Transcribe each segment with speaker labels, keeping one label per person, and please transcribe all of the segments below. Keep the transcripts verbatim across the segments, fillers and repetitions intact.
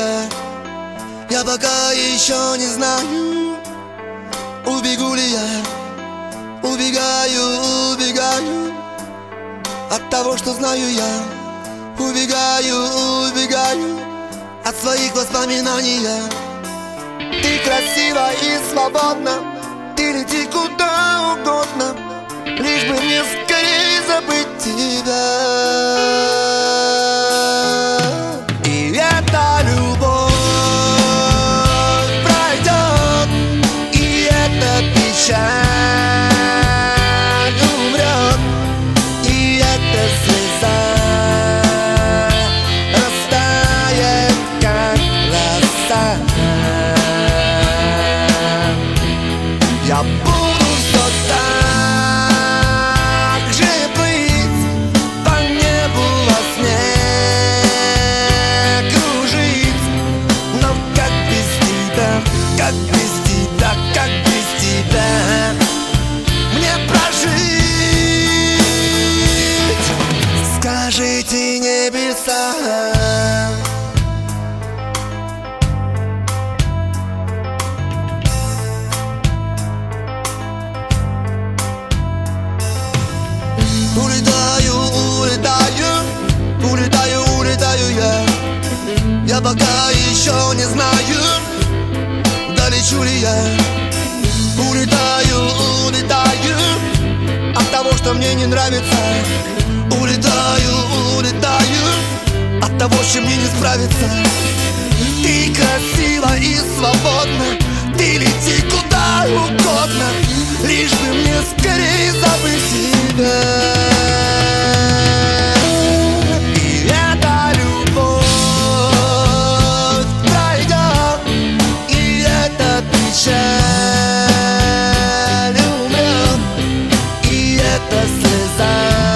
Speaker 1: я? Я пока еще не знаю, убегу ли я. Убегаю, убегаю от того, что знаю я. Убегаю, убегаю от своих воспоминаний. Ты красива и свободна, ты лети куда угодно, лишь бы мне скорее забыть тебя. И эта любовь пройдет, и эта печаль умрет, и эта слеза растает, как роса. Я буду все так же плыть по небу во сне, кружить. Но как без тебя, как без тебя, как без тебя мне прожить? Скажите, небеса. Улетаю, улетаю, улетаю, улетаю я. Я пока еще не знаю, долечу ли я. Улетаю, улетаю от того, что мне не нравится. Улетаю, улетаю от того, с чем мне не справиться. Ты красива и свободна, ты лети куда угодно, лишь бы мне скорее забыть тебя. И эта любовь пройдет, и эта печаль умрет, и эта слеза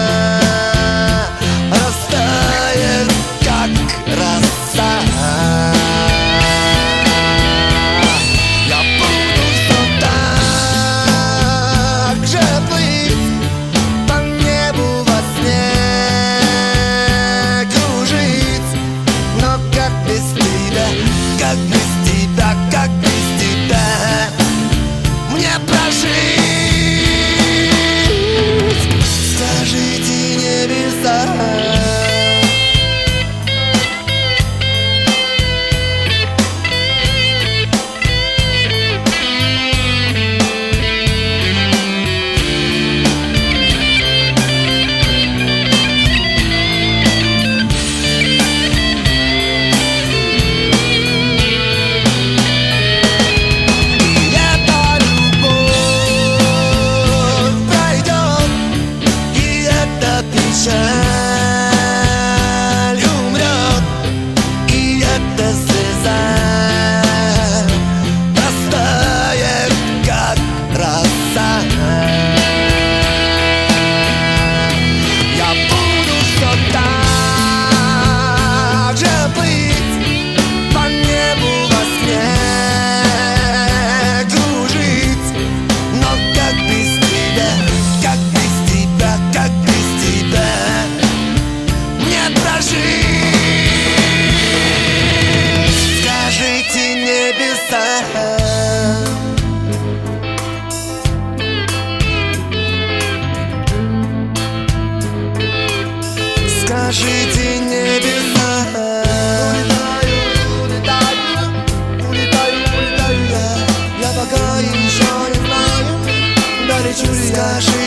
Speaker 1: растает, как роса. Как без тебя, как без тебя мне прожить? Скажите, небеса. Печаль умрет, и эта слеза растает, как роса. Я буду все так же плыть по небу во сне, кружить. Но как без тебя, как без тебя, как без тебя мне прожить? Скажите, небеса. Скажите, небеса. Улетаю, улетаю, улетаю, улетаю я. Я пока еще не знаю, долечу ли я.